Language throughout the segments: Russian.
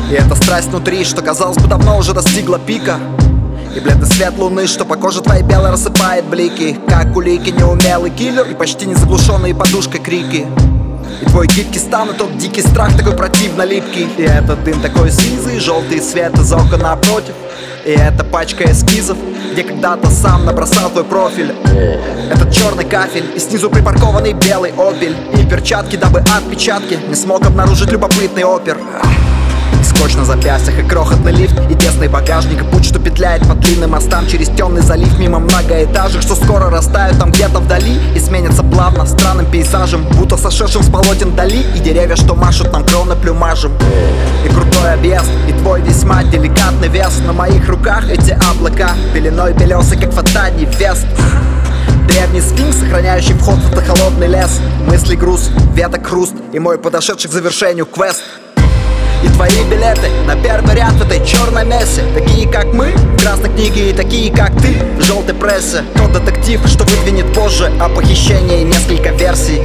И эта страсть внутри, что, казалось бы, давно уже достигла пика. И бледный свет луны, что по коже твоей белой рассыпает блики, как улики, неумелый киллер и почти не заглушенные подушкой крики. И твой гибкий стан, и тот дикий страх такой противно липкий. И этот дым такой сизый, желтый свет из окон напротив. И эта пачка эскизов, где когда-то сам набросал твой профиль. Этот черный кафель и снизу припаркованный белый опель. И перчатки, дабы отпечатки не смог обнаружить любопытный опер. И скотч на запястьях, и крохотный лифт, и тесный багажник, и путь, что петляет по длинным мостам через темный залив, мимо многоэтажек, что скоро растают там где-то вдали и сменятся плавно странным пейзажем, будто сошедшим с полотен Дали. И деревья, что машут нам кроны плюмажем. И крутой объезд, и твой весьма деликатный вес. На моих руках эти облака, пеленой белесый, как фатальный вест. Древний сфинкс, сохраняющий вход в этот холодный лес. Мысли груз, веток хруст, и мой подошедший к завершению квест. И твои билеты на первый ряд в этой черной мессе. Такие как мы в красной книге, и такие как ты в желтой прессе. Тот детектив, что выдвинет позже о похищении несколько версий.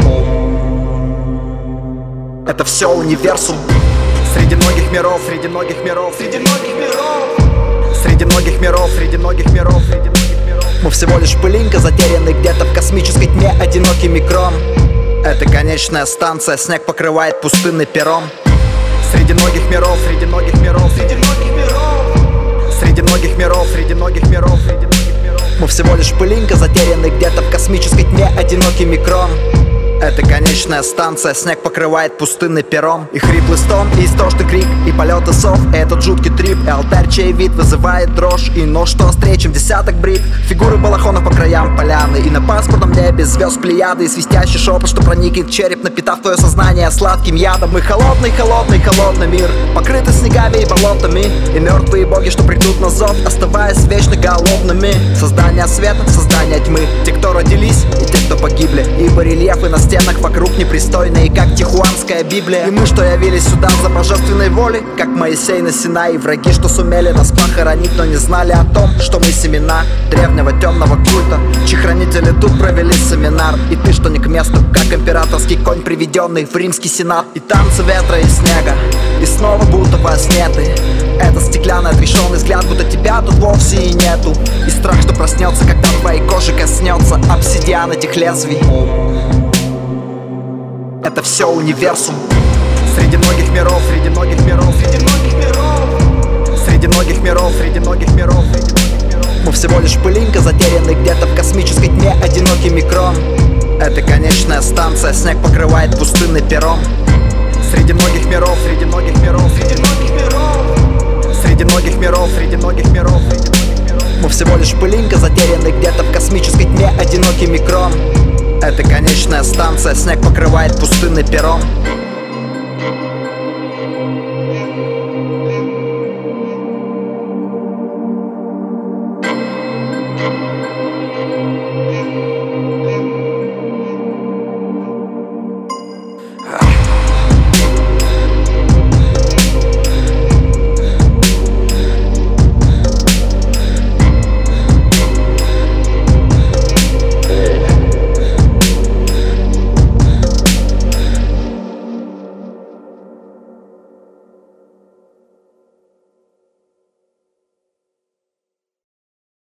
Это все универсум. Среди многих миров, среди многих миров, среди многих миров, среди многих миров, среди многих миров, среди многих миров. Мы всего лишь пылинка, затерянный где-то в космической тьме, одинокий микрон. Это конечная станция, снег покрывает пустынный перрон. Среди многих миров, среди многих миров, среди многих миров, среди многих миров, среди многих миров, среди многих миров. Мы всего лишь пылинка, затерянный где-то в космической тьме, одинокий микрон. Это конечная станция, снег покрывает пустынный перрон. И хриплый стон, и истошный крик, и полеты сов, и этот жуткий трип. И алтарь, чей вид вызывает дрожь, и нож, что острее, чем десяток брит. Фигуры балахонов по краям поляны, и на пасмурном небе звезд плеяды. И свистящий шепот, что проникнет в череп, напитав твое сознание сладким ядом. Мы холодный, холодный, холодный мир, покрытый снегами и болотами. И мертвые боги, что придут на зов, оставаясь вечно голодными. Создание света, создание тьмы, те, кто родились, и те, кто погибли. И барельефы на стенах вокруг непристойные, как Тихуанская Библия. И мы, что явились сюда за божественной волей, как Моисей на Синае. Враги, что сумели нас похоронить, но не знали о том, что мы семена древнего темного культа, чьи хранители тут провели семинар. И ты, что не к месту, как императорский конь, приведенный в римский сенат. И танцы ветра и снега, и снова будто во сне ты. Это стеклянный отрешенный взгляд, будто тебя тут вовсе и нету. И страх, что проснется, когда твоей кожи коснется обсидиан этих лезвий. Это все универсум. Среди многих миров, среди многих миров, среди многих миров, среди многих миров, среди многих миров, среди многих миров. Мы всего лишь пылинка, затерянный где-то в космической тьме, одинокий микрон. Это конечная станция, снег покрывает пустынный перрон. Среди многих миров, среди многих миров, среди многих миров, среди многих миров, среди многих миров, среди многих миров. Мы всего лишь пылинка, затерянный где-то в космической тьме, одинокий микрон. Это конечная станция, снег покрывает пустынный перрон.